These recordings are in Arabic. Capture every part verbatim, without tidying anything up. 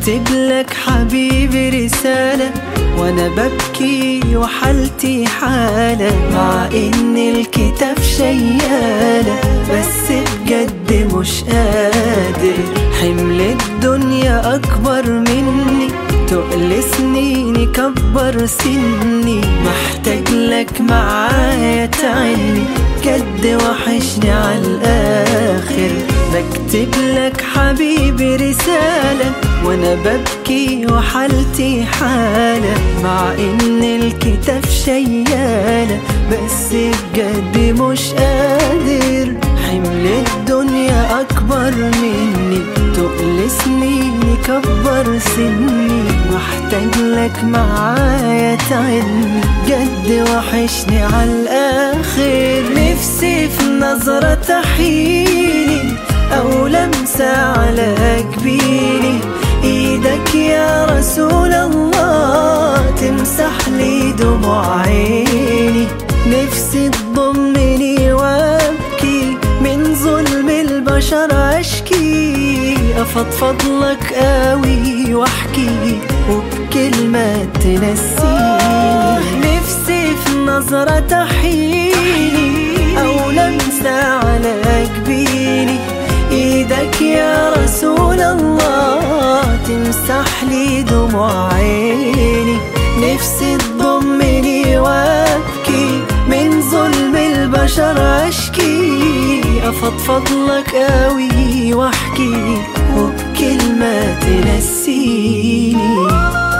بكتب لك حبيبي رسالة وانا ببكي وحالتي حالة، مع ان الكتاب شيالة بس بجد مش قادر. حمل الدنيا اكبر مني، تقل سنيني كبر سني، محتاج لك معايا تعني، جد وحشني عالاخر. بكتب لك حبيبي رسالة وانا ببكي وحالتي حالة، مع ان الكتاب شيالة بس بجد مش قادر. حمل الدنيا اكبر مني، تقل سنيني كبر سني، محتاج لك معايا تعني، جد وحشني عالاخر. نفسي في نظرة تحييني او لمسة على جبيني، ايدك يا رسول الله تمسح لي دموع عيني. نفسي تضمني وابكي من ظلم البشر اشكي، افضفض لك قوي واحكي وبكلمة تنسيني. نفسي في نظرة تحييني او لمسة على جبيني، ايدك يا رسول الله تمسح لي دموع عيني. نفسي تضمني وابكي من ظلم البشر اشكي، افضفض لك قوي واحكي وبكلمة تنسيني.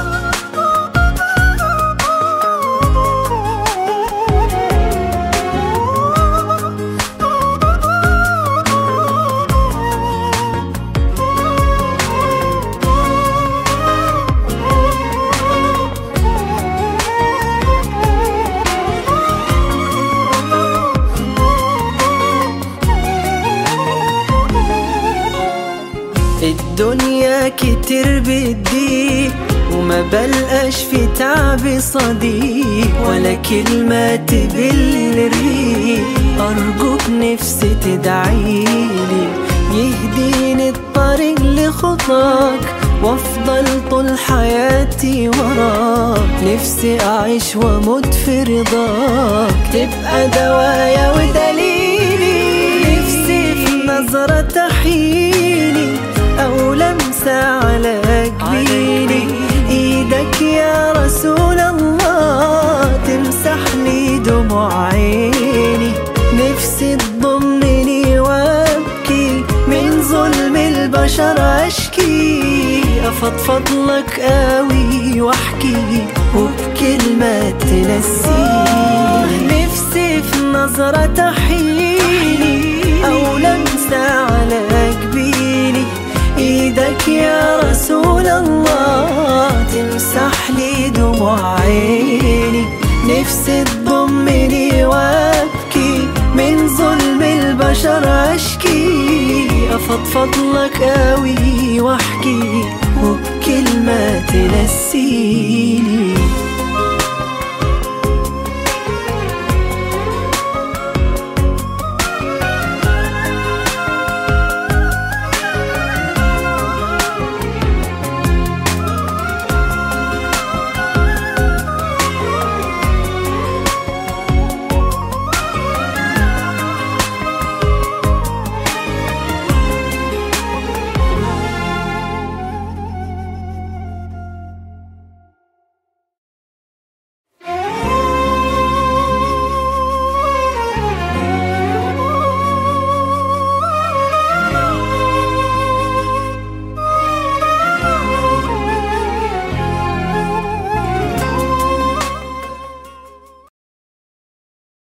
الدنيا كتير بتضيق وما بلقاش في تعب صديق، ولا كلمة تبل الريق. أرجوك نفسي تدعيلي يهديني الطريق لخطاك، وافضل طول حياتي وراك. نفسي أعيش واموت في رضاك، تبقى دوايا ودليلي. نفسي في نظرة تحييني أو لمسة على جبيني، إيدك يا رسول الله تمسح لي دموع عيني. نفسي تضمني وابكي من ظلم البشر أشكي، أفضفض لك قوي واحكي وبكلمة تنسيني. نفسي في نظرة تحييني أو لمسة على جبيني، ايدك يا رسول الله تمسح لي دموع عيني. نفسي تضمني وابكي من ظلم البشر اشكي، افضفض لك قوي واحكي وبكلمة تنسيني.